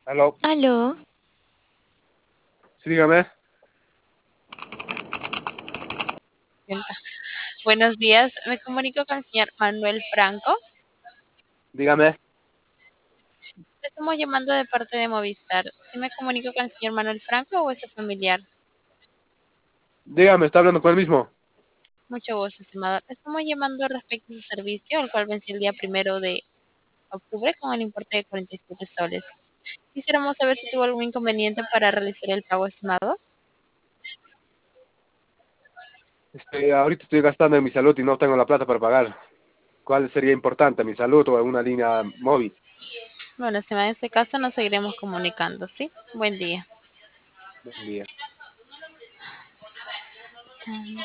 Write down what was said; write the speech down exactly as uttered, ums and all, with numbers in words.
Aló, Aló, sí, dígame, Buenos días, me comunico con el señor Manuel Franco. dígame, Le estamos llamando de parte de Movistar. ¿Sí me comunico con el señor Manuel Franco o es su familiar? dígame, está hablando con el mismo. Mucho gusto, estimado. Le estamos llamando respecto a su servicio, el cual venció el día primero de octubre con el importe de cuarenta y siete soles. Quisiéramos saber si tuvo algún inconveniente para realizar el pago, estimado. Este, ahorita estoy gastando en mi salud y no tengo la plata para pagar. ¿Cuál sería importante, mi salud o una línea móvil? Bueno, estimado, en este caso nos seguiremos comunicando, ¿sí? Buen día. Buen día.